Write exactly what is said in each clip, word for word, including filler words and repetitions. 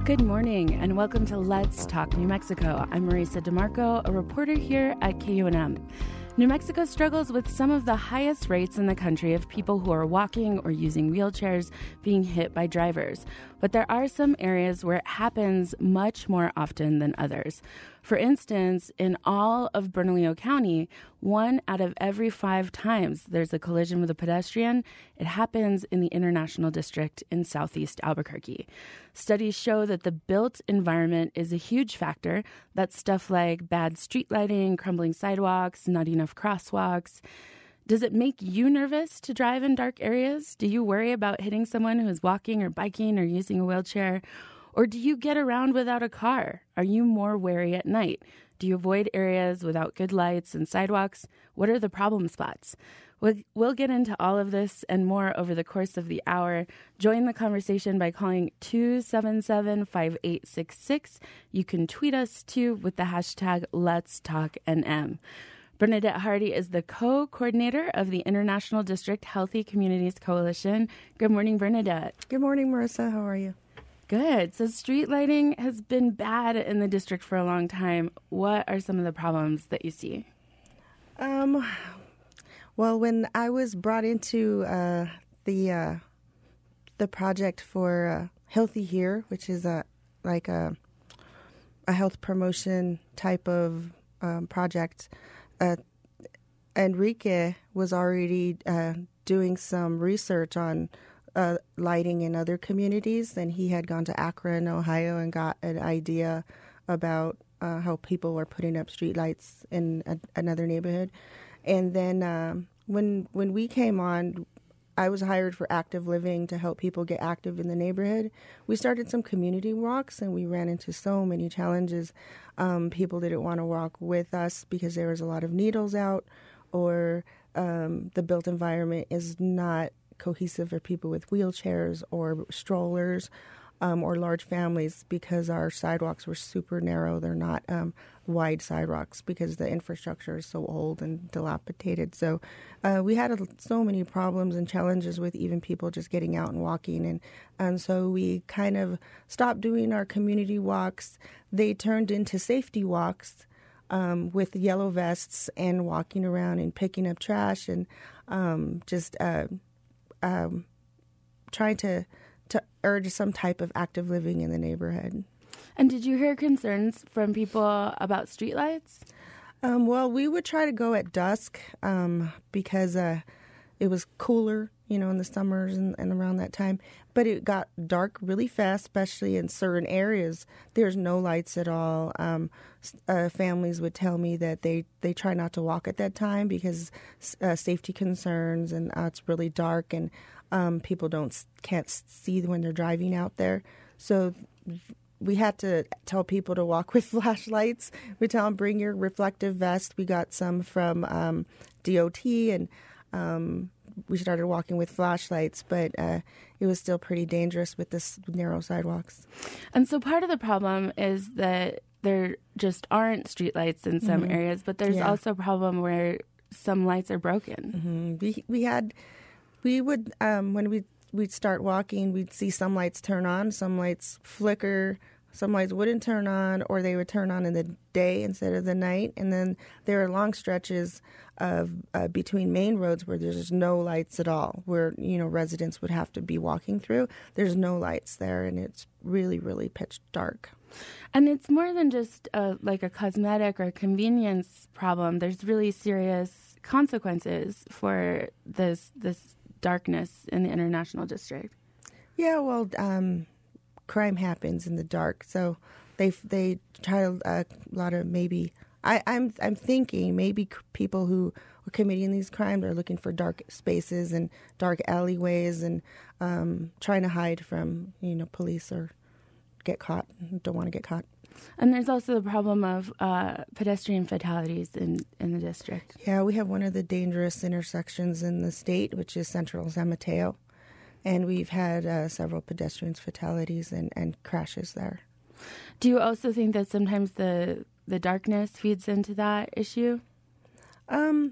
Good morning and welcome to Let's Talk New Mexico. I'm Marisa DeMarco, a reporter here at K U N M. New Mexico struggles with some of the highest rates in the country of people who are walking or using wheelchairs being hit by drivers. But there are some areas where it happens much more often than others. For instance, in all of Bernalillo County, one out of every five times there's a collision with a pedestrian, it happens in the International District in southeast Albuquerque. Studies show that the built environment is a huge factor. That's stuff like bad street lighting, crumbling sidewalks, not enough crosswalks. Does it make you nervous to drive in dark areas? Do you worry about hitting someone who is walking or biking or using a wheelchair? Or do you get around without a car? Are you more wary at night? Do you avoid areas without good lights and sidewalks? What are the problem spots? We'll, we'll get into all of this and more over the course of the hour. Join the conversation by calling two seven seven, five eight six six. You can tweet us too with the hashtag Let's Talk N M. Bernadette Hardy is the co-coordinator of the International District Healthy Communities Coalition. Good morning, Bernadette. Good morning, Marissa. How are you? Good. So street lighting has been bad in the district for a long time. What are some of the problems that you see? Um, well, when I was brought into uh, the uh, the project for uh, Healthy Here, which is a like a a health promotion type of um, project, uh, Enrique was already uh, doing some research on Uh, lighting in other communities, and he had gone to Akron, Ohio, and got an idea about uh, how people were putting up streetlights in a, another neighborhood. And then um, when when we came on, I was hired for Active Living to help people get active in the neighborhood. We started some community walks, and we ran into so many challenges. Um, people didn't want to walk with us because there was a lot of needles out, or um, the built environment is not cohesive for people with wheelchairs or strollers um, or large families, because our sidewalks were super narrow. They're not um, wide sidewalks because the infrastructure is so old and dilapidated. So uh, we had a, so many problems and challenges with even people just getting out and walking. And, and so we kind of stopped doing our community walks. They turned into safety walks um, with yellow vests and walking around and picking up trash and um, just uh, Um, trying to, to urge some type of active living in the neighborhood. And did you hear concerns from people about streetlights? Um, well, we would try to go at dusk um, because uh, it was cooler, you know, in the summers and, and around that time. But it got dark really fast, especially in certain areas. There's no lights at all. Um, uh, families would tell me that they, they try not to walk at that time because uh, safety concerns, and uh, it's really dark, and um, people don't can't see when they're driving out there. So we had to tell people to walk with flashlights. We tell them, bring your reflective vest. We got some from um, D O T, and um, we started walking with flashlights, but uh, it was still pretty dangerous with this narrow sidewalks. And so part of the problem is that there just aren't streetlights in some mm-hmm. areas, but there's yeah. also a problem where some lights are broken. Mm-hmm. We we had we would um, when we we'd start walking, we'd see some lights turn on, some lights flicker. Some lights wouldn't turn on, or they would turn on in the day instead of the night. And then there are long stretches of uh, between main roads where there's just no lights at all, where, you know, residents would have to be walking through. There's no lights there, and it's really, really pitch dark. And it's more than just a, like a cosmetic or convenience problem. There's really serious consequences for this this darkness in the International District. Yeah, well, um, crime happens in the dark, so they they try uh, a lot of maybe. I, I'm I'm thinking maybe c- people who are committing these crimes are looking for dark spaces and dark alleyways and um, trying to hide from, you know, police or get caught. Don't want to get caught. And there's also the problem of uh, pedestrian fatalities in, in the district. Yeah, we have one of the dangerous intersections in the state, which is Central San Mateo. And we've had uh, several pedestrian fatalities and, and crashes there. Do you also think that sometimes the the darkness feeds into that issue? Um,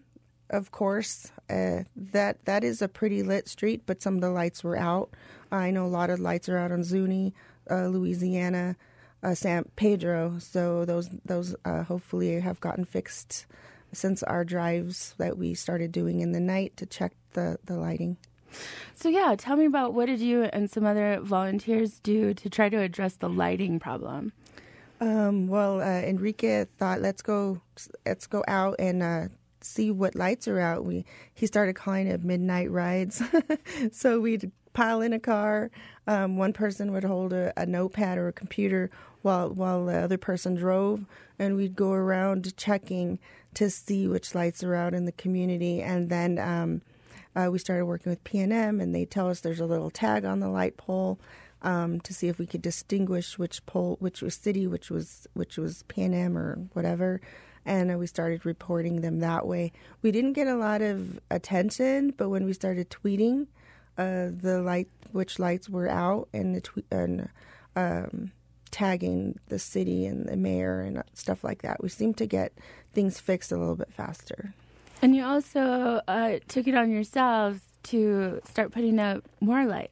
of course, uh, that that is a pretty lit street, but some of the lights were out. I know a lot of lights are out on Zuni, uh, Louisiana, uh, San Pedro. So those those uh, hopefully have gotten fixed since our drives that we started doing in the night to check the, the lighting. So yeah, tell me about what did you and some other volunteers do to try to address the lighting problem? Um, well, uh, Enrique thought, let's go, let's go out and uh, see what lights are out. We he started calling it midnight rides. So we'd pile in a car. Um, one person would hold a, a notepad or a computer while while the other person drove, and we'd go around checking to see which lights are out in the community. And then um, uh, we started working with P and M, and they tell us there's a little tag on the light pole. Um, to see if we could distinguish which pole, which was city, which was which was P and M or whatever, and uh, we started reporting them that way. We didn't get a lot of attention, but when we started tweeting uh, the light, which lights were out, and the tweet and um, tagging the city and the mayor and stuff like that, we seemed to get things fixed a little bit faster. And you also uh, took it on yourselves to start putting up more lights.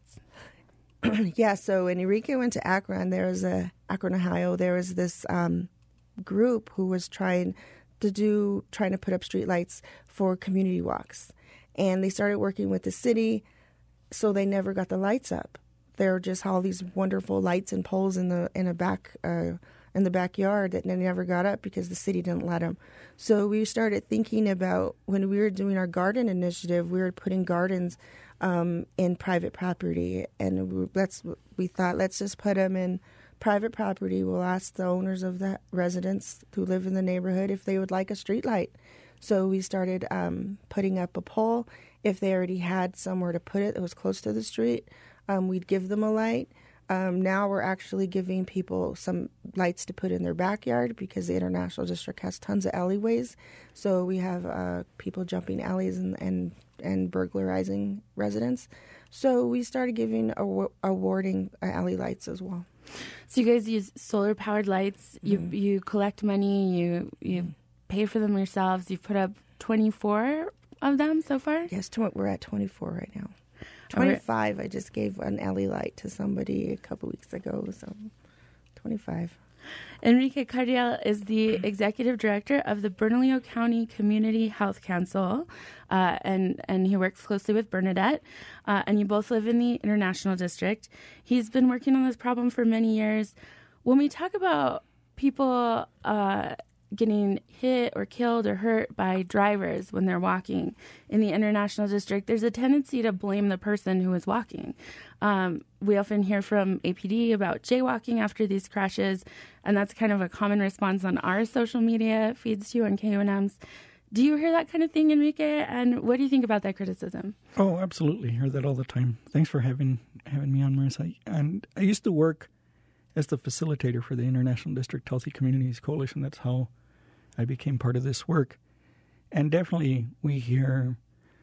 Yeah, so when Enrique went to Akron, there was a Akron, Ohio. There was this um, group who was trying to do trying to put up streetlights for community walks, and they started working with the city, so they never got the lights up. There were just all these wonderful lights and poles in the in a back uh, in the backyard that they never got up because the city didn't let them. So we started thinking about when we were doing our garden initiative, we were putting gardens. Um, in private property, and we, let's we thought let's just put them in private property. We'll ask the owners of the residents who live in the neighborhood if they would like a street light. So we started um, putting up a pole. If they already had somewhere to put it that was close to the street, um, we'd give them a light. Um, now we're actually giving people some lights to put in their backyard because the International District has tons of alleyways. So we have uh, people jumping alleys and, and and burglarizing residents. So we started giving aw- awarding uh, alley lights as well. So you guys use solar powered lights. You mm-hmm. you collect money. You you mm-hmm. pay for them yourselves. You've put up twenty-four of them so far. Yes, tw- we're at twenty-four right now. twenty-five. I just gave an alley light to somebody a couple weeks ago. So twenty-five. Enrique Cardiel is the executive director of the Bernalillo County Community Health Council, uh, and, and he works closely with Bernadette, uh, and you both live in the International District. He's been working on this problem for many years. When we talk about people uh, getting hit or killed or hurt by drivers when they're walking in the International District, there's a tendency to blame the person who is walking. Um, we often hear from A P D about jaywalking after these crashes, and that's kind of a common response on our social media feeds too on K U N M's. Do you hear that kind of thing, Enrique? And what do you think about that criticism? Oh, absolutely. I hear that all the time. Thanks for having having me on, Marissa. And I used to work as the facilitator for the International District Healthy Communities Coalition. That's how I became part of this work. And definitely we hear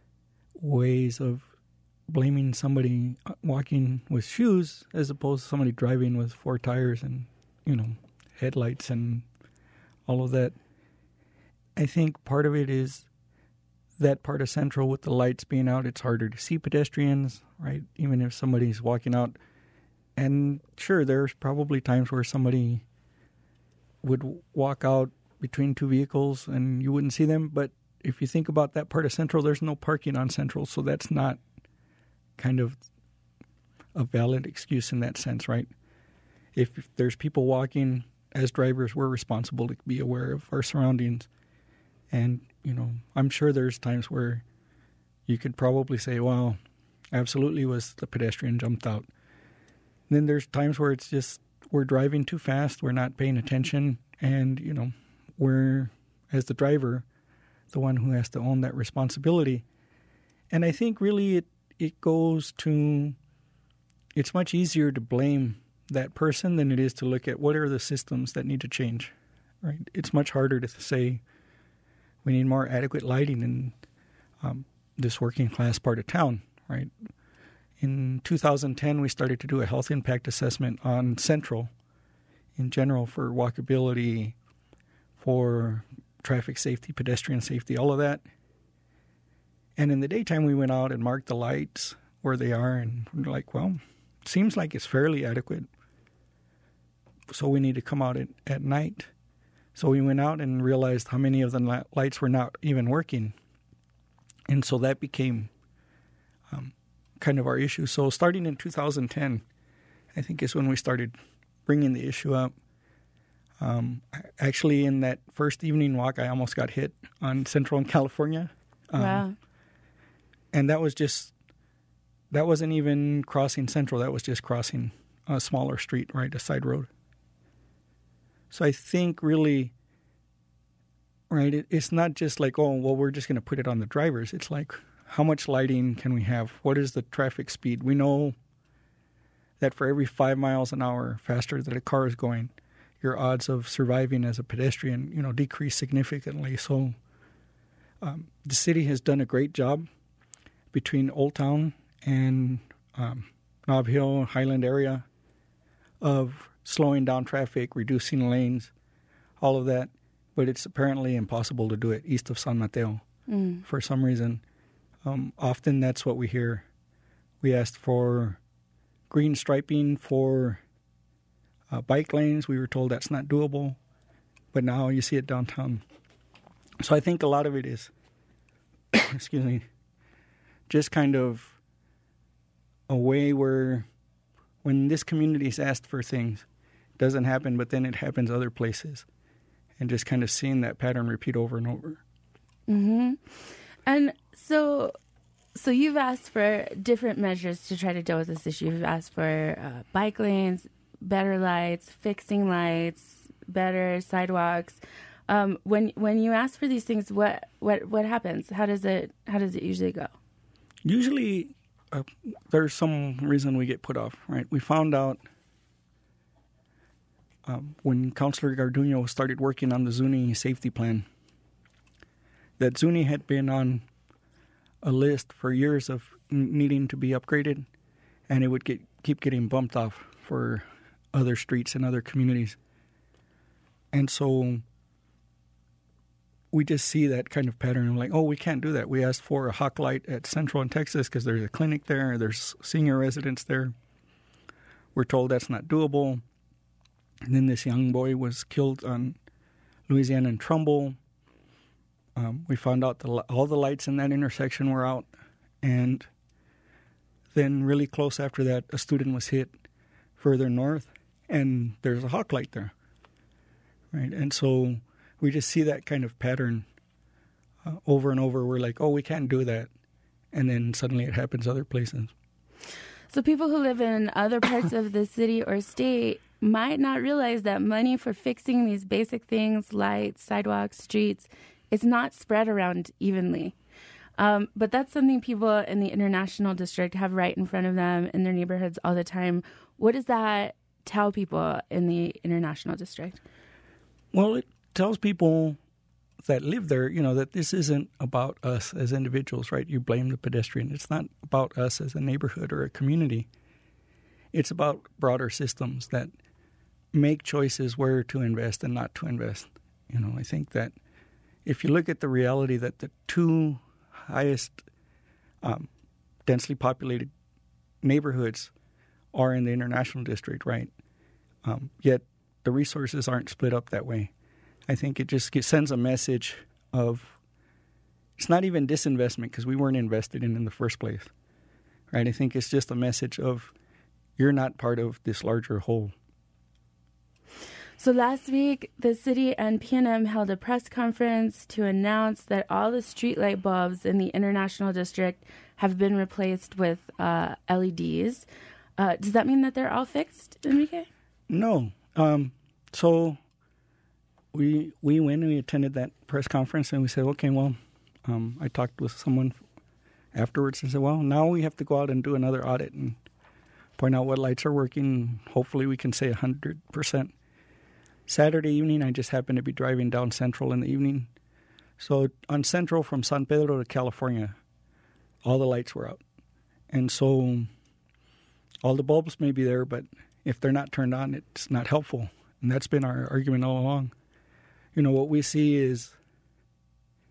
ways of blaming somebody walking with shoes as opposed to somebody driving with four tires and, you know, headlights and all of that. I think part of it is that part of Central with the lights being out, it's harder to see pedestrians, right? Even if somebody's walking out. And sure, there's probably times where somebody would walk out between two vehicles and you wouldn't see them. But if you think about that part of Central, there's no parking on Central. So that's not kind of a valid excuse in that sense, right? If, if there's people walking, as drivers, we're responsible to be aware of our surroundings. And, you know, I'm sure there's times where you could probably say, well, absolutely was the pedestrian jumped out. And then there's times where it's just we're driving too fast, we're not paying attention, and, you know, we're, as the driver, the one who has to own that responsibility. And I think really it, it goes to, it's much easier to blame that person than it is to look at what are the systems that need to change, right? It's much harder to say we need more adequate lighting in um, this working class part of town, right? In two thousand ten, we started to do a health impact assessment on Central in general for walkability, for traffic safety, pedestrian safety, all of that. And in the daytime, we went out and marked the lights where they are, and we're like, well, seems like it's fairly adequate. So we need to come out at, at night. So we went out and realized how many of the lights were not even working. And so that became um, kind of our issue. So starting in two thousand ten, I think is when we started bringing the issue up. Um, actually, in that first evening walk, I almost got hit on Central in California. Um, wow. And that was just, that wasn't even crossing Central. That was just crossing a smaller street, right, a side road. So I think really, right, it, it's not just like, oh, well, we're just going to put it on the drivers. It's like, how much lighting can we have? What is the traffic speed? We know that for every five miles an hour faster that a car is going, your odds of surviving as a pedestrian, you know, decrease significantly. So um, the city has done a great job between Old Town and um, Nob Hill, Highland area of slowing down traffic, reducing lanes, all of that. But it's apparently impossible to do it east of San Mateo mm. for some reason. Um, often that's what we hear. We asked for green striping for uh, bike lanes. We were told that's not doable. But now you see it downtown. So I think a lot of it is, excuse me, just kind of a way where when this community is asked for things, it doesn't happen, but then it happens other places. And just kind of seeing that pattern repeat over and over. Mm-hmm. And so so you've asked for different measures to try to deal with this issue. You've asked for uh, bike lanes, better lights, fixing lights, better sidewalks. Um, when when you ask for these things, what, what, what happens? How does it how does it usually go? Usually uh, there's some reason we get put off, right? We found out Um, when Councilor Garduño started working on the Zuni safety plan, that Zuni had been on a list for years of n- needing to be upgraded, and it would get keep getting bumped off for other streets and other communities. And so we just see that kind of pattern of like, oh, we can't do that. We asked for a hawk light at Central in Texas because there's a clinic there, there's senior residents there. We're told that's not doable. And then this young boy was killed on Louisiana and Trumbull. Um, we found out the, all the lights in that intersection were out. And then really close after that, a student was hit further north, and there's a hawk light there. Right? And so we just see that kind of pattern uh, over and over. We're like, oh, we can't do that. And then suddenly it happens other places. So people who live in other parts of the city or state might not realize that money for fixing these basic things, lights, sidewalks, streets, is not spread around evenly. Um, but that's something people in the International District have right in front of them in their neighborhoods all the time. What does that tell people in the International District? Well, it tells people that live there, you know, that this isn't about us as individuals, right? You blame the pedestrian. It's not about us as a neighborhood or a community. It's about broader systems that make choices where to invest and not to invest. You know, I think that if you look at the reality that the two highest um, densely populated neighborhoods are in the International District, right? Um, yet the resources aren't split up that way. I think it just sends a message of, it's not even disinvestment because we weren't invested in in the first place, right? I think it's just a message of, you're not part of this larger whole. So last week, the city and P and M held a press conference to announce that all the streetlight bulbs in the International District have been replaced with uh, L E Ds. Uh, does that mean that they're all fixed, Enrique? No. Um, so we we went and we attended that press conference, and we said, okay, well, um, I talked with someone afterwards and said, well, now we have to go out and do another audit and point out what lights are working. Hopefully we can say one hundred percent. Saturday evening, I just happened to be driving down Central in the evening. So on Central from San Pedro to California, all the lights were out. And so all the bulbs may be there, but if they're not turned on, it's not helpful. And that's been our argument all along. You know, what we see is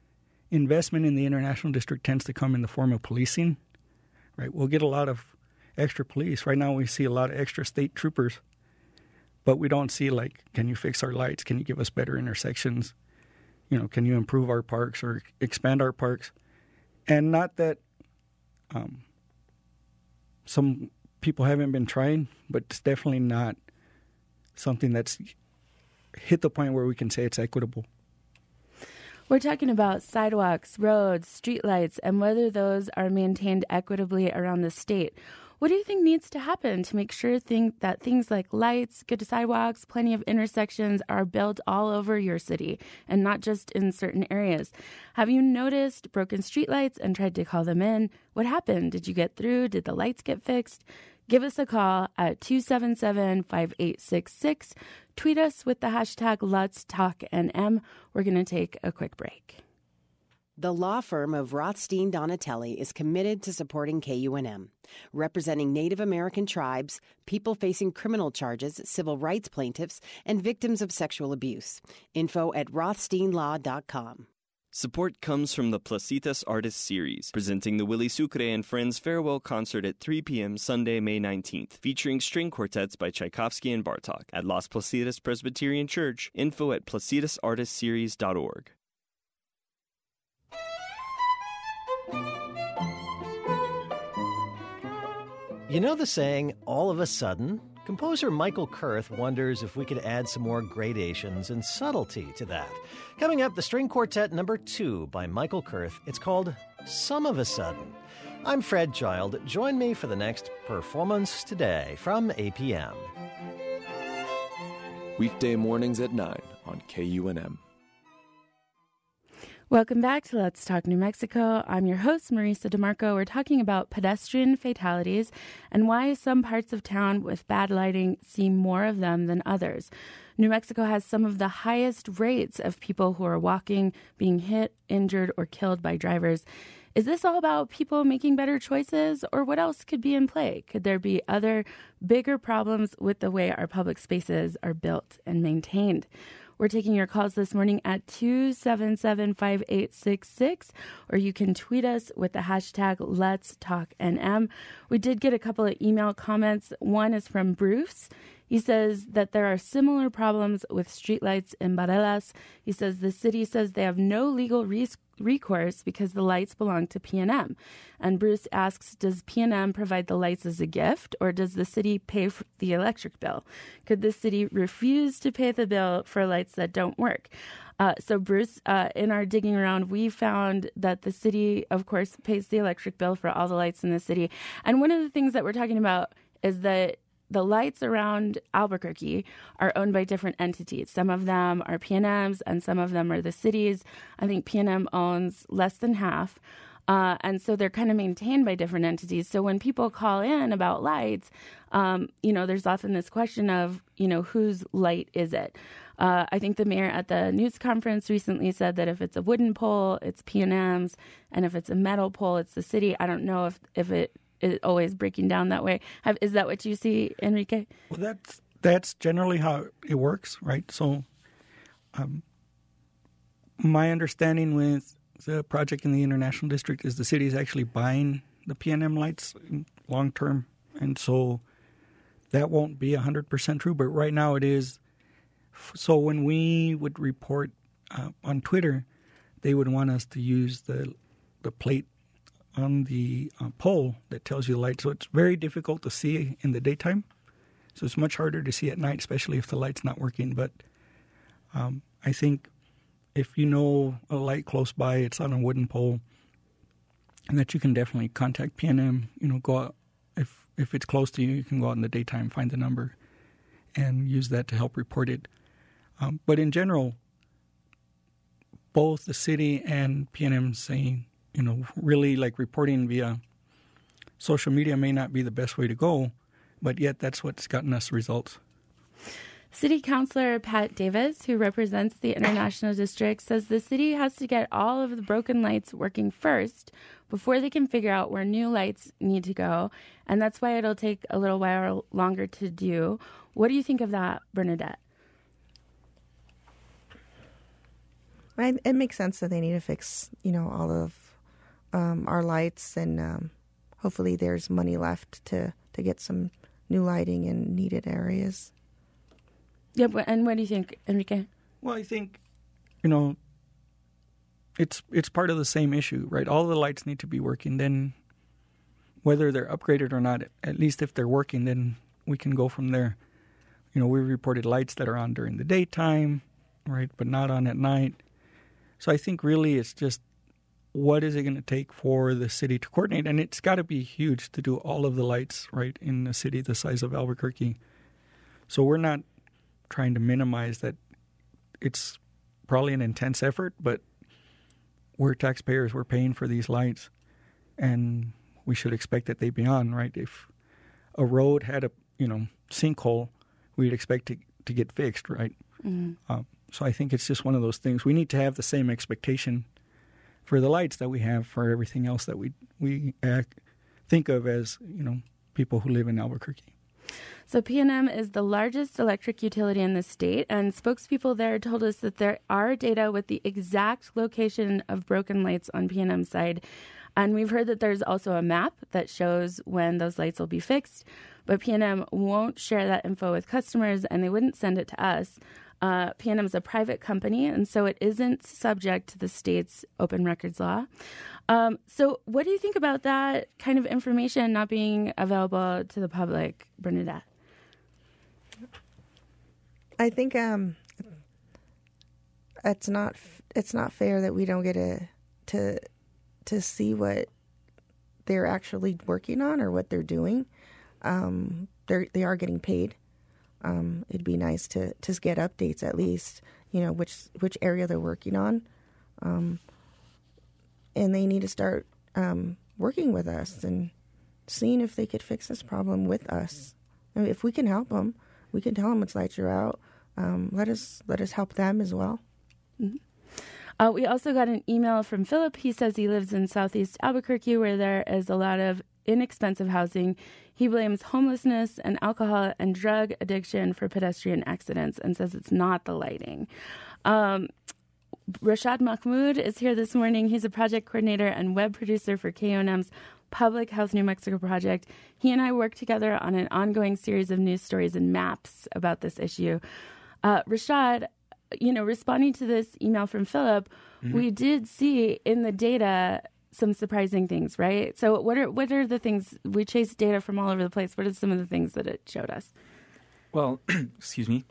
investment in the International District tends to come in the form of policing, right? We'll get a lot of extra police. Right now we see a lot of extra state troopers, but we don't see, like, can you fix our lights? Can you give us better intersections? You know, can you improve our parks or expand our parks? And not that um, some people haven't been trying, but it's definitely not something that's hit the point where we can say it's equitable. We're talking about sidewalks, roads, streetlights, and whether those are maintained equitably around the state. What do you think needs to happen to make sure thing, that things like lights, good sidewalks, plenty of intersections are built all over your city and not just in certain areas? Have you noticed broken streetlights and tried to call them in? What happened? Did you get through? Did the lights get fixed? Give us a call at two seven seven, five eight six six. Tweet us with the hashtag Let's Talk N M. We're going to take a quick break. The law firm of Rothstein Donatelli is committed to supporting K U N M, representing Native American tribes, people facing criminal charges, civil rights plaintiffs, and victims of sexual abuse. Info at rothstein law dot com. Support comes from the Placitas Artist Series, presenting the Willie Sucre and Friends Farewell Concert at three p.m. Sunday, May nineteenth, featuring string quartets by Tchaikovsky and Bartok at Las Placitas Presbyterian Church. Info at placitas artist series dot org. You know the saying, all of a sudden? Composer Michael Kurth wonders if we could add some more gradations and subtlety to that. Coming up, the string quartet number two by Michael Kurth. It's called Some of a Sudden. I'm Fred Child. Join me for the next Performance Today from A P M. Weekday mornings at nine on K U N M. Welcome back to Let's Talk New Mexico. I'm your host, Marisa DeMarco. We're talking about pedestrian fatalities and why some parts of town with bad lighting see more of them than others. New Mexico has some of the highest rates of people who are walking, being hit, injured, or killed by drivers. Is this all about people making better choices, or what else could be in play? Could there be other bigger problems with the way our public spaces are built and maintained? We're taking your calls this morning at two seven seven, five eight six six, or you can tweet us with the hashtag Let's Talk N M. We did get a couple of email comments. One is from Bruce. He says that there are similar problems with streetlights in Barelas. He says the city says they have no legal res- recourse because the lights belong to P N M. And Bruce asks, does P N M provide the lights as a gift, or does the city pay for the electric bill? Could the city refuse to pay the bill for lights that don't work? Uh, so, Bruce, uh, in our digging around, we found that the city, of course, pays the electric bill for all the lights in the city. And one of the things that we're talking about is that the lights around Albuquerque are owned by different entities. Some of them are P N M's and some of them are the cities. I think P N M owns less than half. Uh, and so they're kind of maintained by different entities. So when people call in about lights, um, you know, there's often this question of, you know, whose light is it? Uh, I think the mayor at the news conference recently said that if it's a wooden pole, it's P N M's, and if it's a metal pole, it's the city. I don't know if, if it is always breaking down that way. Have, is that what you see, Enrique? Well, that's that's generally how it works, right? So, um, my understanding with the project in the International District is the city is actually buying the P N M lights long term, and so that won't be one hundred percent true, but right now it is. So when we would report uh, on Twitter, they would want us to use the the plate on the uh, pole that tells you the light. So it's very difficult to see in the daytime. So it's much harder to see at night, especially if the light's not working. But um, I think if you know a light close by, it's on a wooden pole, and that you can definitely contact P N M. You know, go out, if if it's close to you, you can go out in the daytime, find the number, and use that to help report it. Um, but in general, both the city and P N M saying, you know, really like reporting via social media may not be the best way to go, but yet that's what's gotten us results. City Councilor Pat Davis, who represents the International District, says the city has to get all of the broken lights working first before they can figure out where new lights need to go, and that's why it'll take a little while longer to do. What do you think of that, Bernadette? I, it makes sense that they need to fix, you know, all of um, our lights, and um, hopefully there's money left to, to get some new lighting in needed areas. Yeah, and what do you think, Enrique? Well, I think, you know, it's it's part of the same issue, right? All the lights need to be working. Then, whether they're upgraded or not, at least if they're working, then we can go from there. You know, we reported lights that are on during the daytime, right, but not on at night. So I think really it's just, what is it going to take for the city to coordinate? And it's got to be huge to do all of the lights, right, in a city the size of Albuquerque. So we're not trying to minimize that. It's probably an intense effort, but we're taxpayers. We're paying for these lights, and we should expect that they be on, right? If a road had a, you know, sinkhole, we'd expect it to get fixed, right? Mm-hmm. Uh, so I think it's just one of those things. We need to have the same expectation for the lights that we have for everything else that we we act, think of as, you know, people who live in Albuquerque. So P N M is the largest electric utility in the state, and spokespeople there told us that there are data with the exact location of broken lights on P N M's side. And we've heard that there's also a map that shows when those lights will be fixed, but P N M won't share that info with customers, and they wouldn't send it to us. Uh, P N M is a private company, and so it isn't subject to the state's open records law. Um, so what do you think about that kind of information not being available to the public, Bernadette? I think um, it's not it's not fair that we don't get to to to see what they're actually working on or what they're doing. Um, they they are getting paid. Um, it'd be nice to, to get updates at least, you know, which which area they're working on. Um, and they need to start um, working with us and seeing if they could fix this problem with us. I mean, if we can help them, we can tell them which lights are out. Um, let us let us help them as well. Mm-hmm. Uh, we also got an email from Philip. He says he lives in Southeast Albuquerque, where there is a lot of inexpensive housing. He blames homelessness and alcohol and drug addiction for pedestrian accidents and says it's not the lighting. Um, Rashad Mahmoud is here this morning. He's a project coordinator and web producer for K U N M's Public Health New Mexico project. He and I work together on an ongoing series of news stories and maps about this issue. Uh, Rashad, you know, responding to this email from Philip, mm-hmm. we did see in the data some surprising things, right? So what are what are the things, we chased data from all over the place. What are some of the things that it showed us? Well, excuse me.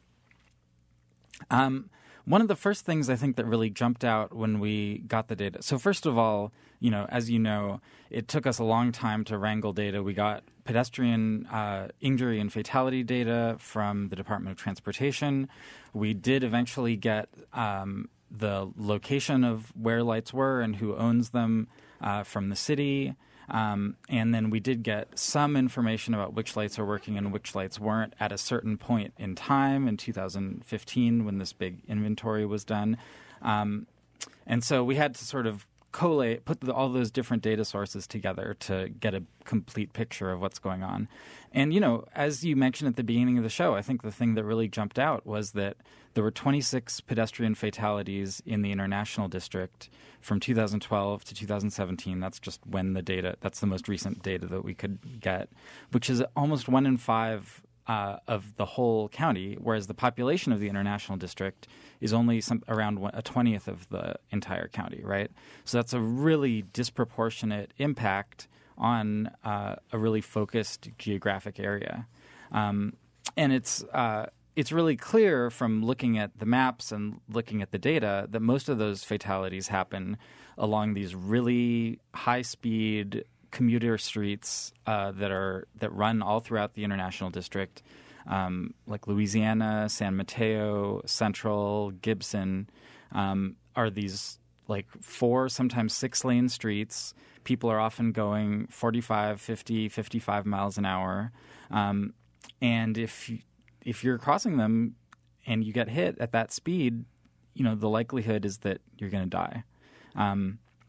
Um, one of the first things I think that really jumped out when we got the data. So first of all, you know, as you know, it took us a long time to wrangle data. We got pedestrian uh, injury and fatality data from the Department of Transportation. We did eventually get um, the location of where lights were and who owns them uh, from the city. Um, and then we did get some information about which lights are working and which lights weren't at a certain point in time in two thousand fifteen when this big inventory was done. Um, and so we had to sort of collate, put the, all those different data sources together to get a complete picture of what's going on. And, you know, as you mentioned at the beginning of the show, I think the thing that really jumped out was that there were twenty-six pedestrian fatalities in the International District from two thousand twelve to two thousand seventeen. That's just when the data, that's the most recent data that we could get, which is almost one in five uh, of the whole county, whereas the population of the International District is only some, around one, a twentieth of the entire county, right? So that's a really disproportionate impact on uh, a really focused geographic area. Um, and it's uh, it's really clear from looking at the maps and looking at the data that most of those fatalities happen along these really high-speed commuter streets uh, that are that run all throughout the International District, um, like Louisiana, San Mateo, Central, Gibson, um, are these like four, sometimes six-lane streets. People are often going forty-five, fifty, fifty-five miles an hour. Um, and if you, if you're crossing them and you get hit at that speed, you know, the likelihood is that you're going to die. Um,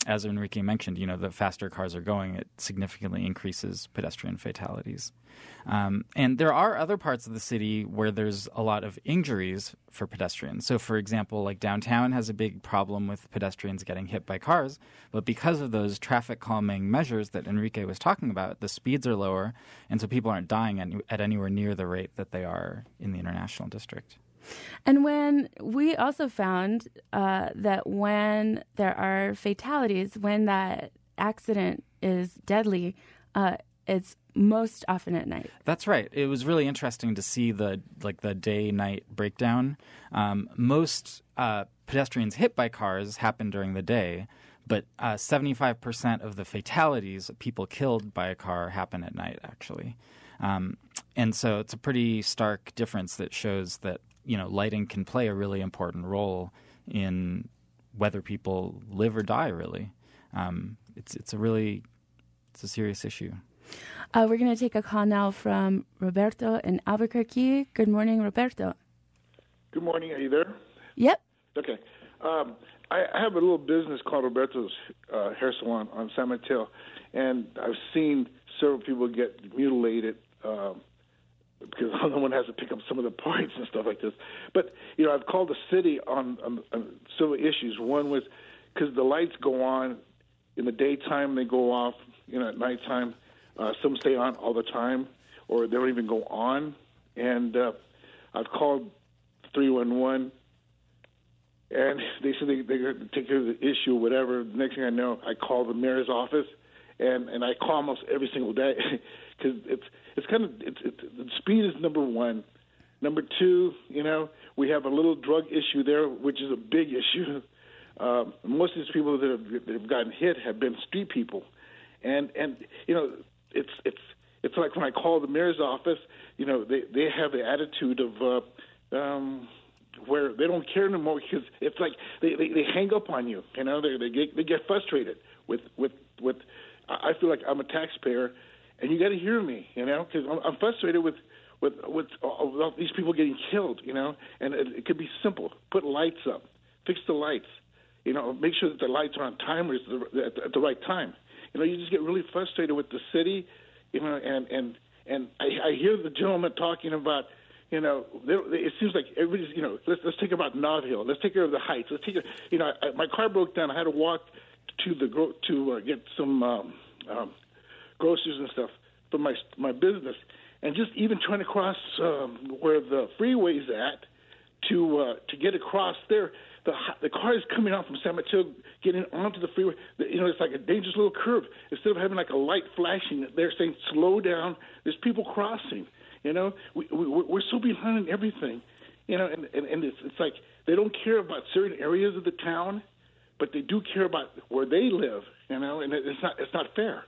as Enrique mentioned, you know, the faster cars are going, it significantly increases pedestrian fatalities. Um, and there are other parts of the city where there's a lot of injuries for pedestrians. So, for example, like downtown has a big problem with pedestrians getting hit by cars, but because of those traffic calming measures that Enrique was talking about, the speeds are lower, and so people aren't dying any, at anywhere near the rate that they are in the International District. And when we also found uh, that when there are fatalities, when that accident is deadly, uh, it's most often at night. That's right. It was really interesting to see the like the day-night breakdown. Um, most uh, pedestrians hit by cars happen during the day, but uh, seventy-five percent of the fatalities, people killed by a car, happen at night, actually. Um, and so it's a pretty stark difference that shows that, you know, lighting can play a really important role in whether people live or die, really. Um, it's it's a really it's a serious issue. Uh, we're going to take a call now from Roberto in Albuquerque. Good morning, Roberto. Good morning. Are you there? Yep. Okay. Um, I, I have a little business called Roberto's uh, Hair Salon on San Mateo, and I've seen several people get mutilated um, because the one has to pick up some of the parts and stuff like this. But, you know, I've called the city on, on, on several issues. One was because the lights go on in the daytime, they go off, you know, at nighttime. Uh, some stay on all the time, or they don't even go on. And uh, I've called three one one, and they said they, they're going to take care of the issue or whatever. The next thing I know, I call the mayor's office, and, and I call almost every single day because it's it's kind of it's, it's the speed is number one. Number two, you know, we have a little drug issue there, which is a big issue. Uh, most of these people that have, that have gotten hit have been street people, and and you know. It's it's it's like when I call the mayor's office, you know, they, they have the attitude of uh, um, where they don't care anymore because it's like they, they, they hang up on you. You know, they they get they get frustrated with with with. I feel like I'm a taxpayer, and you got to hear me. You know, because I'm, I'm frustrated with with with all these people getting killed. You know, and it, it could be simple: put lights up, fix the lights. You know, make sure that the lights are on timers at the, at the right time. You know, you just get really frustrated with the city, you know, and and and I, I hear the gentleman talking about, you know, it seems like everybody's, you know, let's let's take care about Nob Hill, let's take care of the Heights, let's take care, you know, I, my car broke down, I had to walk to the gro- to uh, get some um, um, groceries and stuff for my my business, and just even trying to cross um, where the freeway's at to uh, to get across there. The, the car is coming out from San Mateo, getting onto the freeway. You know, it's like a dangerous little curve. Instead of having like a light flashing, they're saying slow down. There's people crossing. You know, we, we, we're so behind in everything. You know, and, and, and it's, it's like they don't care about certain areas of the town, but they do care about where they live. You know, and it's not it's not fair.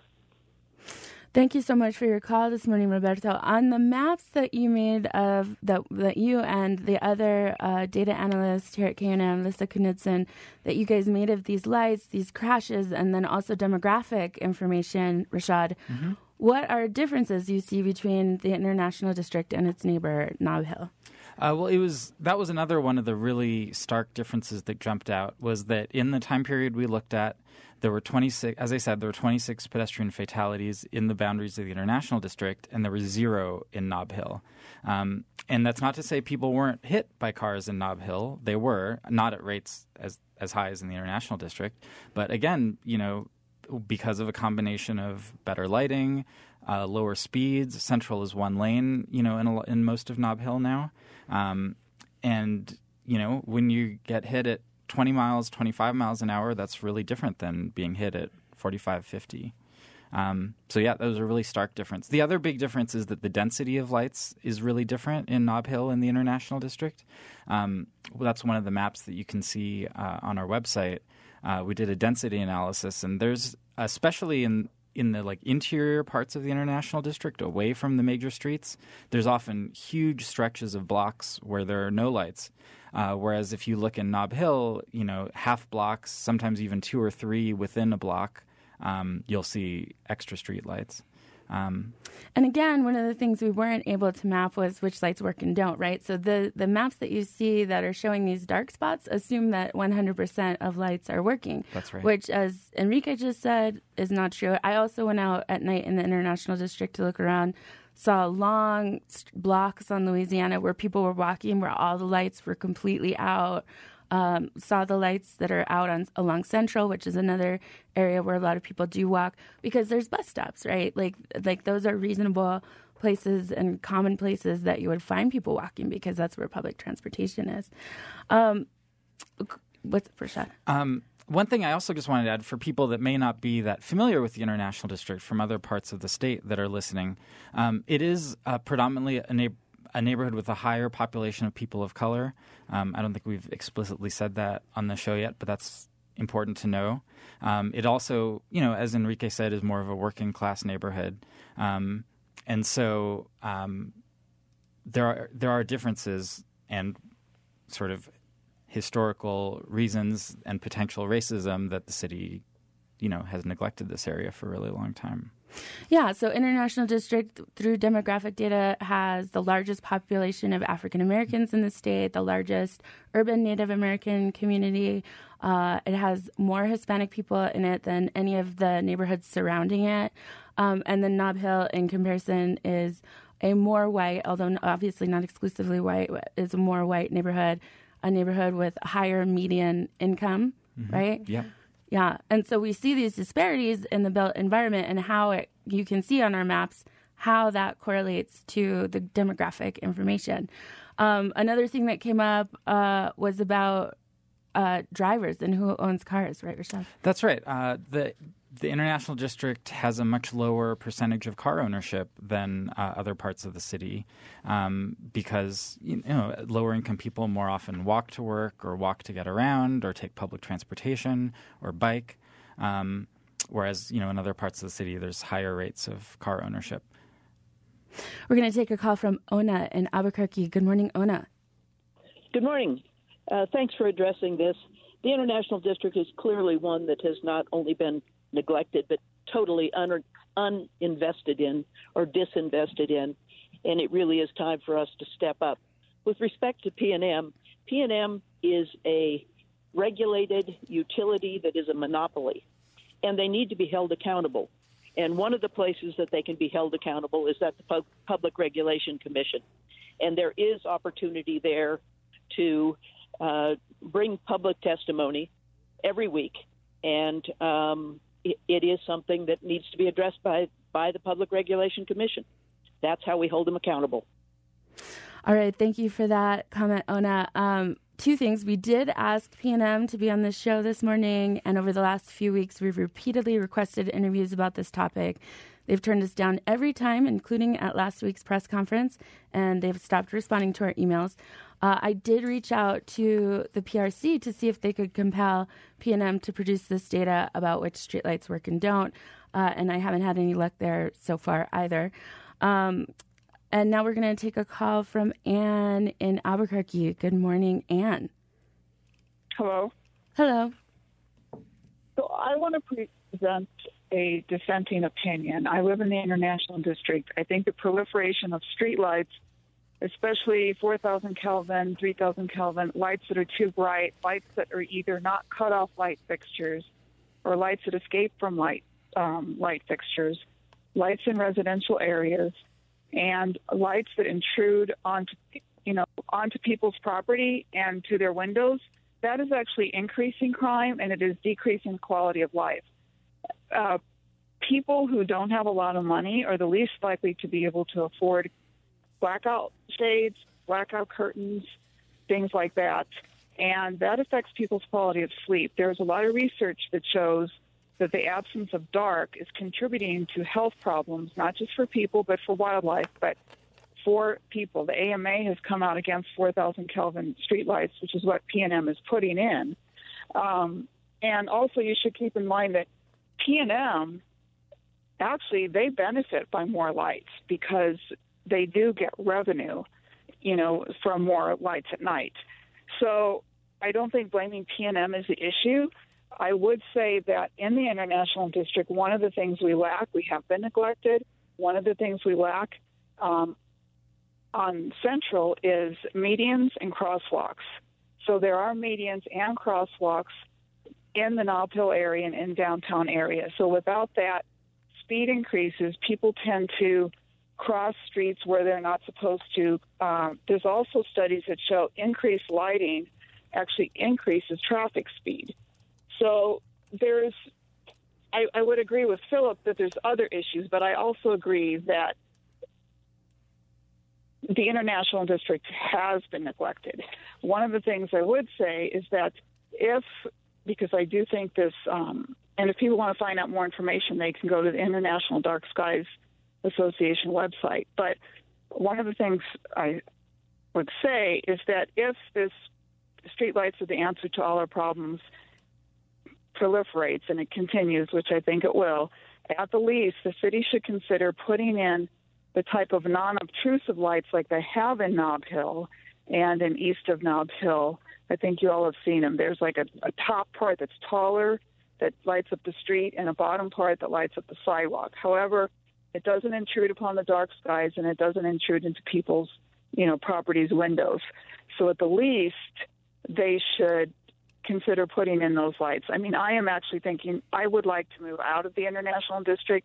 Thank you so much for your call this morning, Roberto. On the maps that you made of that, that you and the other uh, data analyst here at K U N M, Lisa Knudsen, that you guys made of these lights, these crashes, and then also demographic information, Rashad, mm-hmm. What are differences you see between the International District and its neighbor, Nob Hill? Uh, well, it was that was another one of the really stark differences that jumped out was that in the time period we looked at, there were twenty-six, as I said, there were twenty-six pedestrian fatalities in the boundaries of the International District, and there were zero in Nob Hill. Um, and that's not to say people weren't hit by cars in Nob Hill. They were, not at rates as, as high as in the International District. But again, you know, because of a combination of better lighting, uh, lower speeds, Central is one lane, you know, in, a, in most of Nob Hill now. Um, and, you know, when you get hit at twenty miles, twenty-five miles an hour, that's really different than being hit at forty-five, fifty. Um, so, yeah, that was a really stark difference. The other big difference is that the density of lights is really different in Nob Hill in the International District. Um, well, that's one of the maps that you can see uh, on our website. Uh, we did a density analysis, and there's, especially in in the like interior parts of the International District, away from the major streets, there's often huge stretches of blocks where there are no lights. Uh, whereas if you look in Nob Hill, you know, half blocks, sometimes even two or three within a block, um, you'll see extra street lights. Um, And again, one of the things we weren't able to map was which lights work and don't, right? So the, the maps that you see that are showing these dark spots assume that one hundred percent of lights are working. That's right. Which, as Enrique just said, is not true. I also went out at night in the International District to look around, saw long blocks on Louisiana where people were walking, where all the lights were completely out. Um, saw the lights that are out on along Central, which is another area where a lot of people do walk because there's bus stops, right? Like, like those are reasonable places and common places that you would find people walking because that's where public transportation is. Um, what's it for Shad? Um, one thing I also just wanted to add for people that may not be that familiar with the International District from other parts of the state that are listening, um, it is uh, predominantly a neighborhood. a neighborhood with a higher population of people of color. Um, I don't think we've explicitly said that on the show yet, but that's important to know. Um, it also, you know, as Enrique said, is more of a working class neighborhood. Um, and so um, there are there are differences and sort of historical reasons and potential racism that the city, you know, has neglected this area for a really long time. Yeah, so International District, through demographic data, has the largest population of African Americans in the state, the largest urban Native American community. Uh, it has more Hispanic people in it than any of the neighborhoods surrounding it. Um, and then Nob Hill, in comparison, is a more white, although obviously not exclusively white, is a more white neighborhood, a neighborhood with higher median income, mm-hmm. right? Yeah. Yeah, and so we see these disparities in the built environment and how it, you can see on our maps how that correlates to the demographic information. Um, another thing that came up uh, was about uh, drivers and who owns cars, right, Rashad? That's right. Uh, the the International District has a much lower percentage of car ownership than uh, other parts of the city um, because you know lower income people more often walk to work or walk to get around or take public transportation or bike, um, whereas you know in other parts of the city there's higher rates of car ownership. We're going to take a call from Ona in Albuquerque. Good morning, Ona. Good morning. Uh, thanks for addressing this. The International District is clearly one that has not only been neglected, but totally un- uninvested in or disinvested in, and it really is time for us to step up. With respect to P and M, P and M is a regulated utility that is a monopoly, and they need to be held accountable. And one of the places that they can be held accountable is at the Pu- Public Regulation Commission, and there is opportunity there to uh, bring public testimony every week, and um, it, it is something that needs to be addressed by, by the Public Regulation Commission. That's how we hold them accountable. All right. Thank you for that comment, Ona. Um, two things. We did ask P and M to be on the show this morning, and over the last few weeks, we've repeatedly requested interviews about this topic. They've turned us down every time, including at last week's press conference, and they've stopped responding to our emails. Uh, I did reach out to the P R C to see if they could compel P and M to produce this data about which streetlights work and don't, uh, and I haven't had any luck there so far either. Um, and now we're going to take a call from Anne in Albuquerque. Good morning, Anne. Hello. Hello. So I want to present a dissenting opinion. I live in the International District. I think the proliferation of streetlights, especially four thousand Kelvin, three thousand Kelvin, lights that are too bright, lights that are either not cut-off light fixtures or lights that escape from light um, light fixtures, lights in residential areas, and lights that intrude onto, you know, onto people's property and to their windows. That is actually increasing crime, and it is decreasing quality of life. Uh, people who don't have a lot of money are the least likely to be able to afford blackout shades, blackout curtains, things like that. And that affects people's quality of sleep. There's a lot of research that shows that the absence of dark is contributing to health problems, not just for people, but for wildlife, but for people. The A M A has come out against four thousand Kelvin streetlights, which is what P and M is putting in. Um, and also you should keep in mind that P and M, actually, they benefit by more lights because they do get revenue, you know, from more lights at night. So I don't think blaming P and M is the issue. I would say that in the International District, one of the things we lack, we have been neglected, one of the things we lack um, on Central is medians and crosswalks. So there are medians and crosswalks in the Nob Hill area and in downtown area. So without that, speed increases. People tend to cross streets where they're not supposed to. Um, there's also studies that show increased lighting actually increases traffic speed. So there's, I, I would agree with Philip that there's other issues, but I also agree that the International District has been neglected. One of the things I would say is that if, because I do think this, um, and if people want to find out more information, they can go to the International Dark Skies Association website. But one of the things I would say is that if this streetlights are the answer to all our problems proliferates and it continues, which I think it will, at the least, the city should consider putting in the type of non-obtrusive lights like they have in Nob Hill and in east of Nob Hill. I think you all have seen them. There's like a, a top part that's taller that lights up the street and a bottom part that lights up the sidewalk. However, it doesn't intrude upon the dark skies and it doesn't intrude into people's, you know, properties' windows. So at the least, they should consider putting in those lights. I mean, I am actually thinking I would like to move out of the International District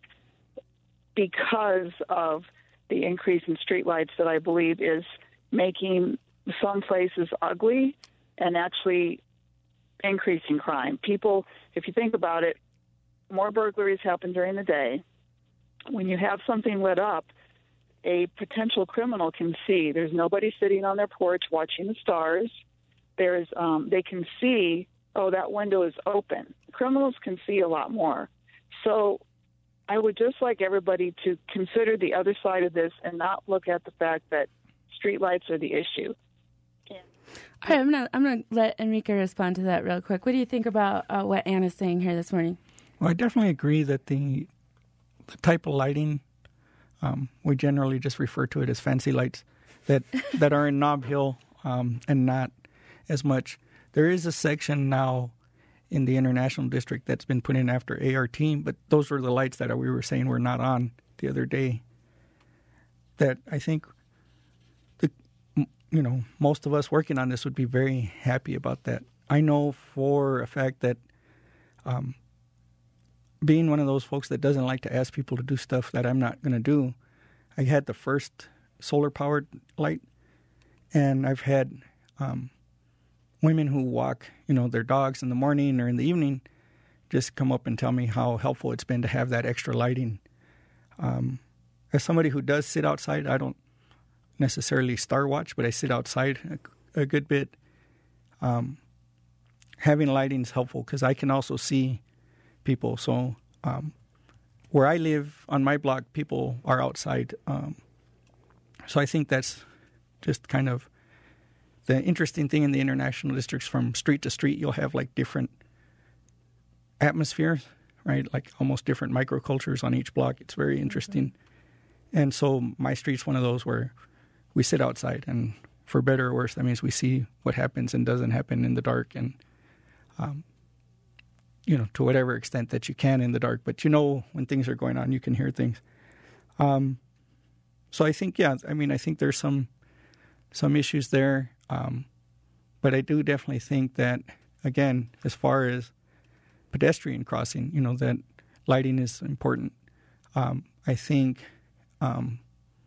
because of the increase in streetlights that I believe is making some places ugly and actually increasing crime. People, if you think about it, more burglaries happen during the day. When you have something lit up, a potential criminal can see. There's nobody sitting on their porch watching the stars. There's, um, they can see, oh, that window is open. Criminals can see a lot more. So I would just like everybody to consider the other side of this and not look at the fact that streetlights are the issue. All right, I'm gonna I'm gonna let Enrique respond to that real quick. What do you think about uh, what Anna's saying here this morning? Well, I definitely agree that the, the type of lighting, um, we generally just refer to it as fancy lights, that that are in Nob Hill um, and not as much. There is a section now in the International District that's been put in after A R T, but those were the lights that we were saying were not on the other day. That I think, the you know, most of us working on this would be very happy about that. I know for a fact that um, being one of those folks that doesn't like to ask people to do stuff that I'm not going to do, I had the first solar-powered light, and I've had um, women who walk, you know, their dogs in the morning or in the evening just come up and tell me how helpful it's been to have that extra lighting. Um, as somebody who does sit outside, I don't necessarily star watch, but I sit outside a, a good bit. Um, having lighting is helpful because I can also see people. So um, where I live on my block, people are outside. Um, so I think that's just kind of the interesting thing in the International Districts. From street to street, you'll have like different atmospheres, right? Like almost different microcultures on each block. It's very interesting. Mm-hmm. And so my street's one of those where we sit outside, and for better or worse, that means we see what happens and doesn't happen in the dark, and um, you know, to whatever extent that you can in the dark. But you know, when things are going on, you can hear things. Um, so I think, yeah, I mean, I think there's some some issues there, um, but I do definitely think that, again, as far as pedestrian crossing, you know, that lighting is important. Um, I think um,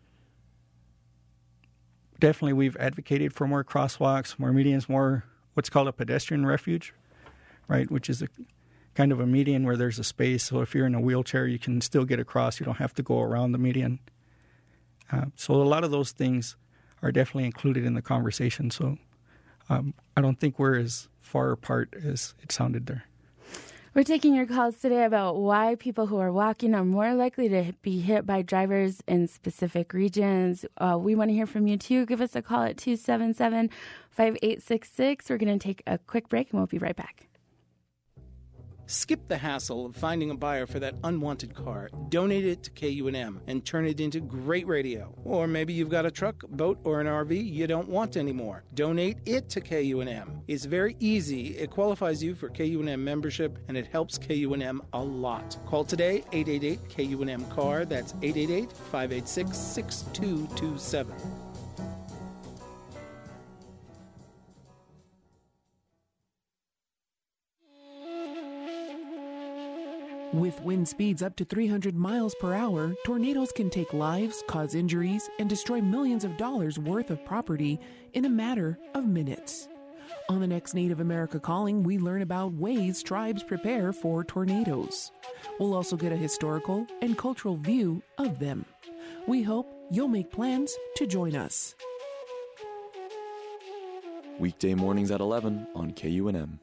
definitely we've advocated for more crosswalks, more medians, more what's called a pedestrian refuge, right, which is a kind of a median where there's a space. So if you're in a wheelchair, you can still get across. You don't have to go around the median. Uh, so a lot of those things are definitely included in the conversation. So um, I don't think we're as far apart as it sounded there. We're taking your calls today about why people who are walking are more likely to be hit by drivers in specific regions. Uh, we want to hear from you, too. Give us a call at two seven seven, five eight six six. We're going to take a quick break, and we'll be right back. Skip the hassle of finding a buyer for that unwanted car. Donate it to K U N M and turn it into great radio. Or maybe you've got a truck, boat, or an R V you don't want anymore. Donate it to K U N M. It's very easy. It qualifies you for K U N M membership, and it helps K U N M a lot. Call today, eight eight eight K U N M C A R. That's eight eight eight, five eight six, six two two seven. With wind speeds up to three hundred miles per hour, tornadoes can take lives, cause injuries, and destroy millions of dollars worth of property in a matter of minutes. On the next Native America Calling, we learn about ways tribes prepare for tornadoes. We'll also get a historical and cultural view of them. We hope you'll make plans to join us. Weekday mornings at eleven on K U N M.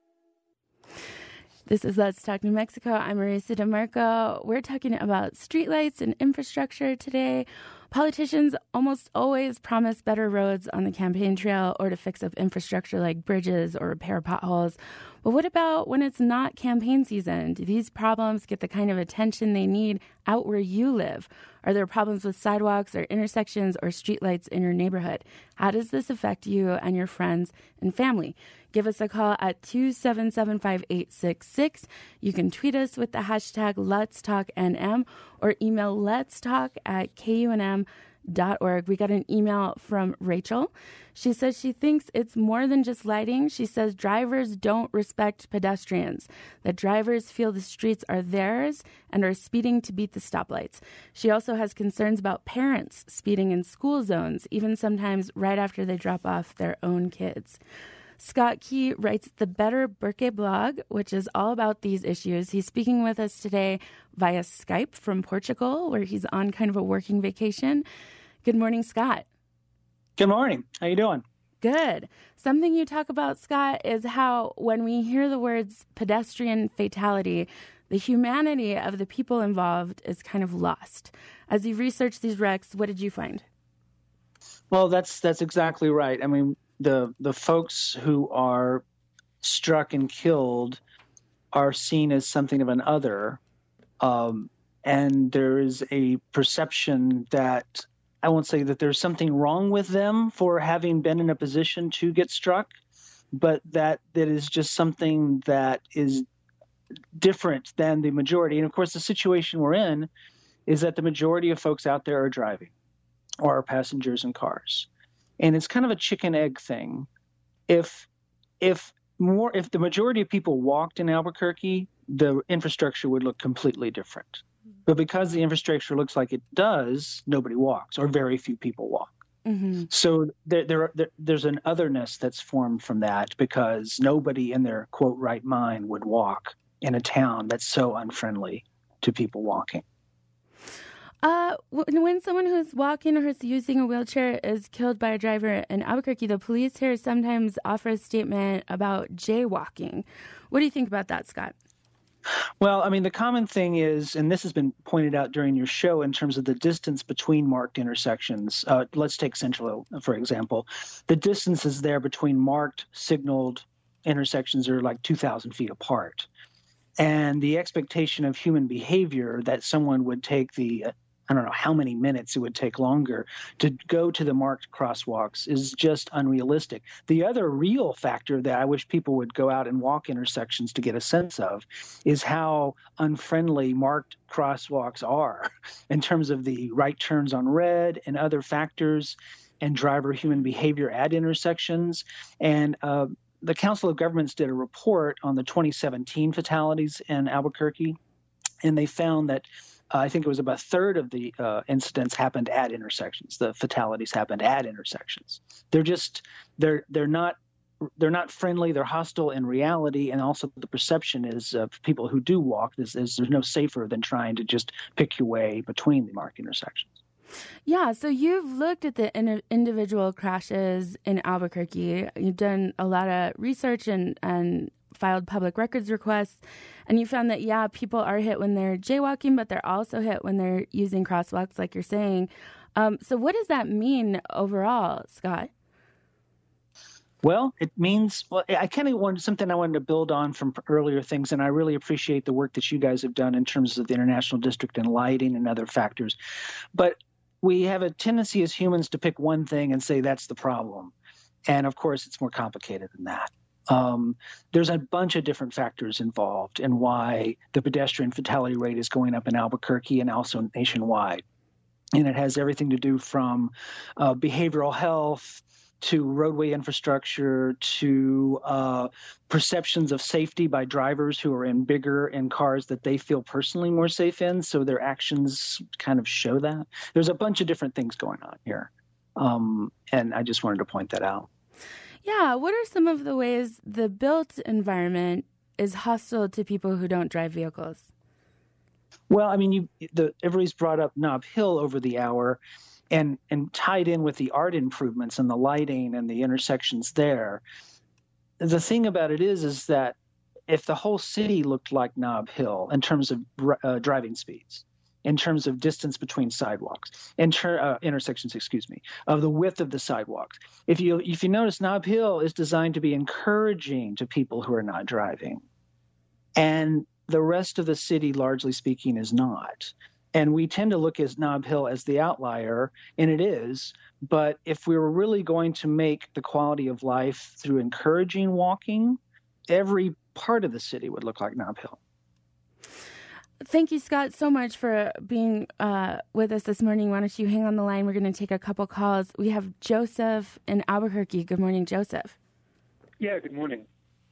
This is Let's Talk New Mexico. I'm Marisa DeMarco. We're talking about streetlights and infrastructure today. Politicians almost always promise better roads on the campaign trail or to fix up infrastructure like bridges or repair potholes. But what about when it's not campaign season? Do these problems get the kind of attention they need out where you live? Are there problems with sidewalks or intersections or streetlights in your neighborhood? How does this affect you and your friends and family? Give us a call at two seven seven, five eight six six. You can tweet us with the hashtag Let's Talk N M or email letstalk at K U N M dot org. We got an email from Rachel. She says she thinks it's more than just lighting. She says drivers don't respect pedestrians, that drivers feel the streets are theirs and are speeding to beat the stoplights. She also has concerns about parents speeding in school zones, even sometimes right after they drop off their own kids. Scott Key writes the Better Burke blog, which is all about these issues. He's speaking with us today via Skype from Portugal, where he's on kind of a working vacation. Good morning, Scott. Good morning. How you doing? Good. Something you talk about, Scott, is how when we hear the words pedestrian fatality, the humanity of the people involved is kind of lost. As you researched these wrecks, what did you find? Well, that's that's exactly right. I mean, the the folks who are struck and killed are seen as something of an other, um, and there is a perception that I won't say that there's something wrong with them for having been in a position to get struck, but that that is just something that is different than the majority. And of course, the situation we're in is that the majority of folks out there are driving or are passengers in cars. And it's kind of a chicken egg thing. If if more if the majority of people walked in Albuquerque, the infrastructure would look completely different. But because the infrastructure looks like it does, nobody walks, or very few people walk. Mm-hmm. So there, there, there, there's an otherness that's formed from that, because nobody in their, quote, right mind would walk in a town that's so unfriendly to people walking. Uh, when someone who's walking or who's using a wheelchair is killed by a driver in Albuquerque, the police here sometimes offer a statement about jaywalking. What do you think about that, Scott? Well, I mean, the common thing is, and this has been pointed out during your show in terms of the distance between marked intersections. Uh, let's take Central, for example. The distances there between marked, signaled intersections are like two thousand feet apart. And the expectation of human behavior that someone would take the, uh, I don't know how many minutes it would take longer to go to the marked crosswalks is just unrealistic. The other real factor that I wish people would go out and walk intersections to get a sense of is how unfriendly marked crosswalks are in terms of the right turns on red and other factors and driver human behavior at intersections. And uh, the Council of Governments did a report on the twenty seventeen fatalities in Albuquerque, and they found that Uh, I think it was about a third of the uh, incidents happened at intersections. The fatalities happened at intersections. They're just they're they're not they're not friendly. They're hostile in reality, and also the perception is of uh, people who do walk is, is there's no safer than trying to just pick your way between the marked intersections. Yeah, so you've looked at the in- individual crashes in Albuquerque. You've done a lot of research and and. filed public records requests, and you found that, yeah, people are hit when they're jaywalking, but they're also hit when they're using crosswalks, like you're saying. Um, so what does that mean overall, Scott? Well, it means, well, I kind of wanted something I wanted to build on from earlier things, and I really appreciate the work that you guys have done in terms of the International District and lighting and other factors. But we have a tendency as humans to pick one thing and say that's the problem. And of course, it's more complicated than that. Um, there's a bunch of different factors involved in why the pedestrian fatality rate is going up in Albuquerque and also nationwide. And it has everything to do from uh, behavioral health to roadway infrastructure, to uh, perceptions of safety by drivers who are in bigger in cars that they feel personally more safe in. So their actions kind of show that. There's a bunch of different things going on here. Um, and I just wanted to point that out. Yeah. What are some of the ways the built environment is hostile to people who don't drive vehicles? Well, I mean, you, the, everybody's brought up Nob Hill over the hour. And and tied in with the art improvements and the lighting and the intersections there. The thing about it is, is that if the whole city looked like Nob Hill in terms of uh, driving speeds, in terms of distance between sidewalks, in ter- uh, intersections, excuse me, of the width of the sidewalks, if you if you notice, Nob Hill is designed to be encouraging to people who are not driving, and the rest of the city, largely speaking, is not. And we tend to look at Nob Hill as the outlier, and it is. But if we were really going to make the quality of life through encouraging walking, every part of the city would look like Nob Hill. Thank you, Scott, so much for being uh, with us this morning. Why don't you hang on the line? We're going to take a couple calls. We have Joseph in Albuquerque. Good morning, Joseph. Yeah, good morning.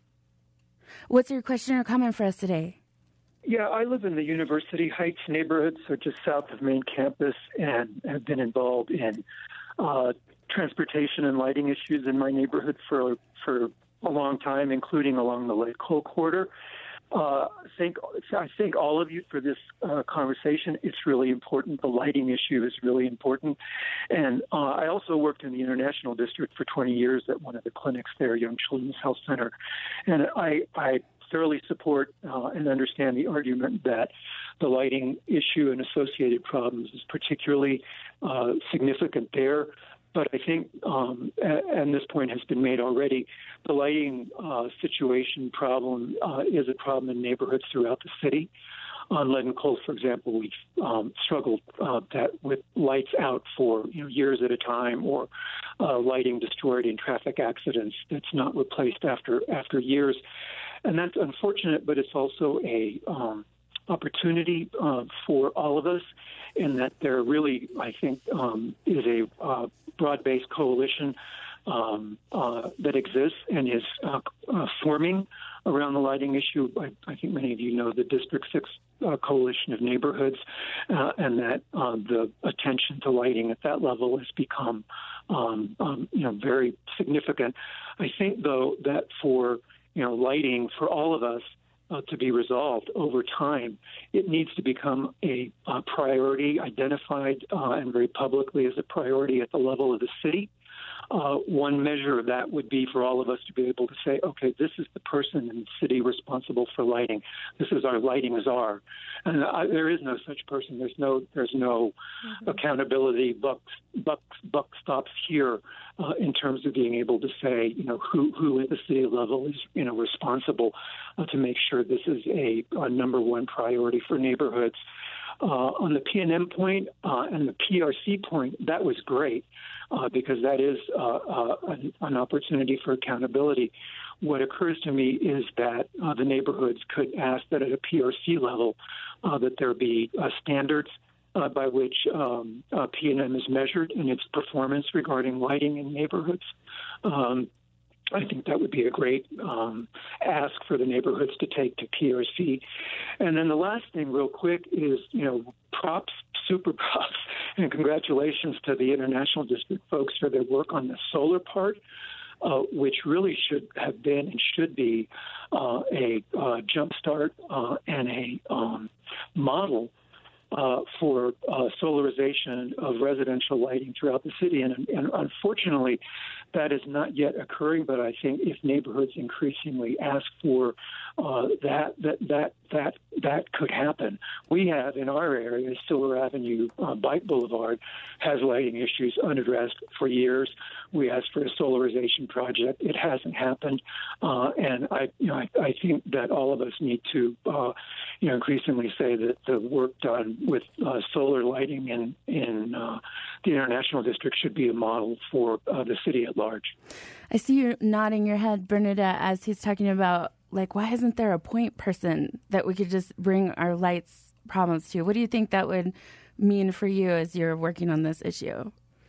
What's your question or comment for us today? Yeah, I live in the University Heights neighborhood, so just south of main campus, and have been involved in uh, transportation and lighting issues in my neighborhood for for a long time, including along the Lake Cole corridor. Uh, I think I thank all of you for this uh, conversation. It's really important. The lighting issue is really important. And uh, I also worked in the International District for twenty years at one of the clinics there, Young Children's Health Center. And I, I thoroughly support uh, and understand the argument that the lighting issue and associated problems is particularly uh, significant there. But I think, um, and this point has been made already, the lighting uh, situation problem uh, is a problem in neighborhoods throughout the city. On Leaden Cole, for example, we've um, struggled uh, that with lights out for you know years at a time, or uh, lighting destroyed in traffic accidents that's not replaced after after years, and that's unfortunate. But it's also a um, opportunity uh, for all of us, in that there really, I think, um, is a uh, broad-based coalition um, uh, that exists and is uh, uh, forming around the lighting issue. I, I think many of you know the District six uh, Coalition of Neighborhoods, uh, and that uh, the attention to lighting at that level has become um, um, you know, very significant. I think, though, that for you know lighting, for all of us, Uh, to be resolved over time, it needs to become a uh, priority, identified uh, and very publicly as a priority at the level of the city. Uh, one measure of that would be for all of us to be able to say, okay, this is the person in the city responsible for lighting. This is our lighting czar. And I, there is no such person. There's no there's no mm-hmm. accountability. Buck, buck, buck stops here uh, in terms of being able to say, you know, who, who at the city level is, you know, responsible uh, to make sure this is a, a number one priority for neighborhoods. Uh, on the P and M point uh, and the P R C point, that was great uh, because that is uh, uh, an, an opportunity for accountability. What occurs to me is that uh, the neighborhoods could ask that at a P R C level uh, that there be uh, standards uh, by which um, uh, P and M is measured in its performance regarding lighting in neighborhoods. Um, I think that would be a great um, ask for the neighborhoods to take to P R C. And then the last thing real quick is, you know, props, super props, and congratulations to the International District folks for their work on the solar part, uh, which really should have been and should be uh, a uh, jumpstart uh, and a um, model Uh, for uh, solarization of residential lighting throughout the city. And, and unfortunately, that is not yet occurring, but I think if neighborhoods increasingly ask for uh, that that that that that could happen. We have in our area, Silver Avenue uh, Bike Boulevard has lighting issues unaddressed for years. We asked for a solarization project. It hasn't happened, uh, and I, you know, I, I think that all of us need to, uh, you know, increasingly say that the work done with uh, solar lighting in in uh, the International District should be a model for uh, the city at large. I see you nodding your head, Bernadette, as he's talking about, like, why isn't there a point person that we could just bring our lights problems to? What do you think that would mean for you as you're working on this issue?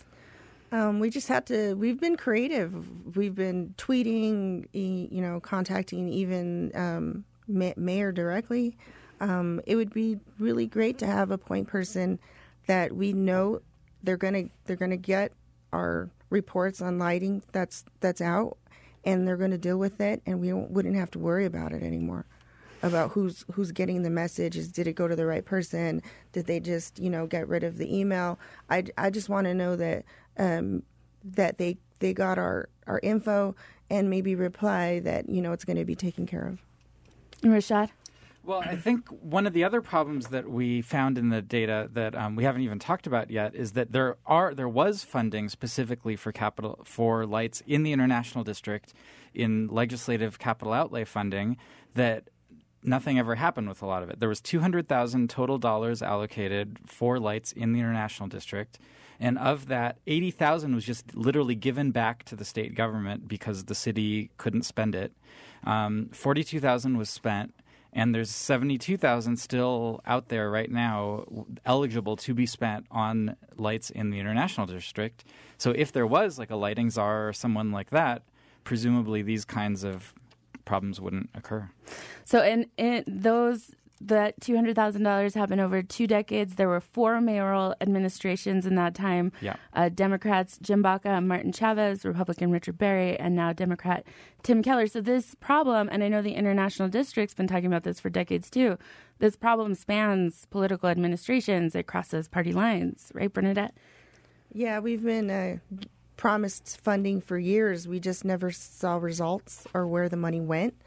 Um, we just have to, we've been creative. We've been tweeting, you know, contacting even um, mayor directly. Um, it would be really great to have a point person that we know they're going to they're going to get our reports on lighting that's that's out, and they're going to deal with it, and we wouldn't have to worry about it anymore, about who's who's getting the messages. Did it go to the right person? Did they just, you know, get rid of the email? I, I just want to know that um, that they they got our, our info and maybe reply that, you know, it's going to be taken care of. Rashad? Well, I think one of the other problems that we found in the data that um, we haven't even talked about yet is that there are there was funding specifically for capital for lights in the International District in legislative capital outlay funding that nothing ever happened with a lot of it. There was two hundred thousand total dollars allocated for lights in the International District. And of that, eighty thousand was just literally given back to the state government because the city couldn't spend it. Um, forty-two thousand was spent. And there's seventy-two thousand still out there right now eligible to be spent on lights in the International District. So if there was like a lighting czar or someone like that, presumably these kinds of problems wouldn't occur. So in, in those, that two hundred thousand dollars happened over two decades. There were four mayoral administrations in that time. Yeah. Uh, Democrats Jim Baca and Martin Chavez, Republican Richard Berry, and now Democrat Tim Keller. So this problem, and I know the International District's been talking about this for decades too, this problem spans political administrations. It crosses party lines. Right, Bernadette? Yeah, we've been uh, promised funding for years. We just never saw results or where the money went.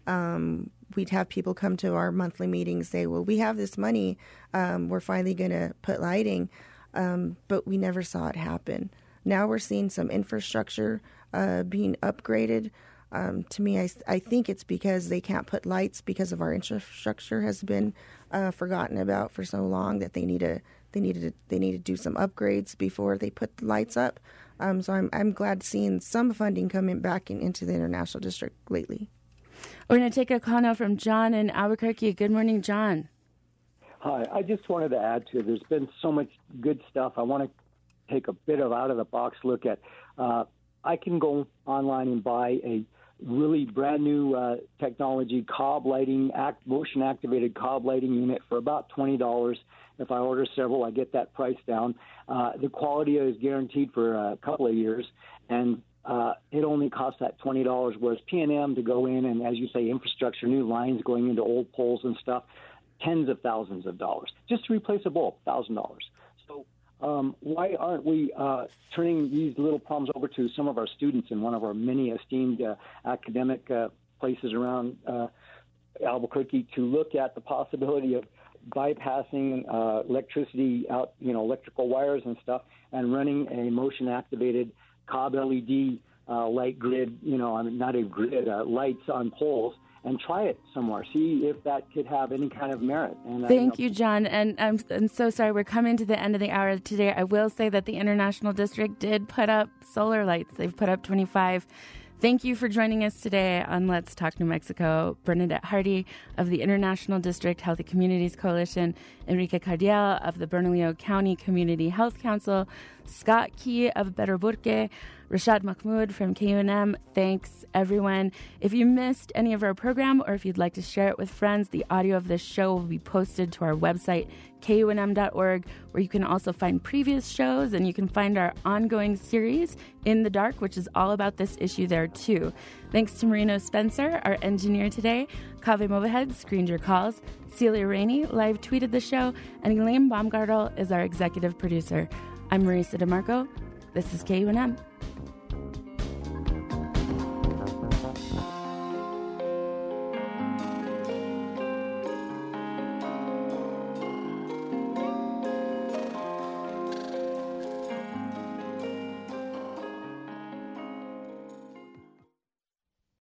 Um, we'd have people come to our monthly meetings say, well, we have this money. Um, we're finally going to put lighting. Um, but we never saw it happen. Now we're seeing some infrastructure uh, being upgraded. Um, to me, I, I think it's because they can't put lights because of our infrastructure has been uh, forgotten about for so long that they need to they needed to, they need to do some upgrades before they put the lights up. Um, so I'm I'm glad seeing some funding coming back in, into the International District lately. We're going to take a call now from John in Albuquerque. Good morning, John. Hi. I just wanted to add to it. There's been so much good stuff. I want to take a bit of out-of-the-box look at. Uh, I can go online and buy a really brand-new uh, technology cob lighting, act, motion-activated cob lighting unit for about twenty dollars. If I order several, I get that price down. Uh, the quality is guaranteed for a couple of years, and Uh, it only costs that twenty dollars, whereas P and M to go in and, as you say, infrastructure, new lines going into old poles and stuff, tens of thousands of dollars. Just to replace a bulb, one thousand dollars. So um, why aren't we uh, turning these little problems over to some of our students in one of our many esteemed uh, academic uh, places around uh, Albuquerque to look at the possibility of bypassing uh, electricity out, you know, electrical wires and stuff, and running a motion-activated cob L E D uh, light grid, you know, I mean, not a grid, uh, lights on poles, and try it somewhere. See if that could have any kind of merit. And, Thank uh, you, John. And I'm, I'm so sorry. We're coming to the end of the hour today. I will say that the International District did put up solar lights. They've put up twenty-five. Thank you for joining us today on Let's Talk New Mexico. Bernadette Hardy of the International District Healthy Communities Coalition, Enrique Cardiel of the Bernalillo County Community Health Council, Scott Key of Better Burke, Rashad Mahmoud from K U N M. Thanks, everyone. If you missed any of our program or if you'd like to share it with friends, the audio of this show will be posted to our website, K U N M dot org, where you can also find previous shows and you can find our ongoing series, In the Dark, which is all about this issue there, too. Thanks to Marino Spencer, our engineer today. Kaveh Movahed screened your calls. Celia Rainey live tweeted the show. And Elaine Baumgartel is our executive producer. I'm Marisa DeMarco. This is K U N M.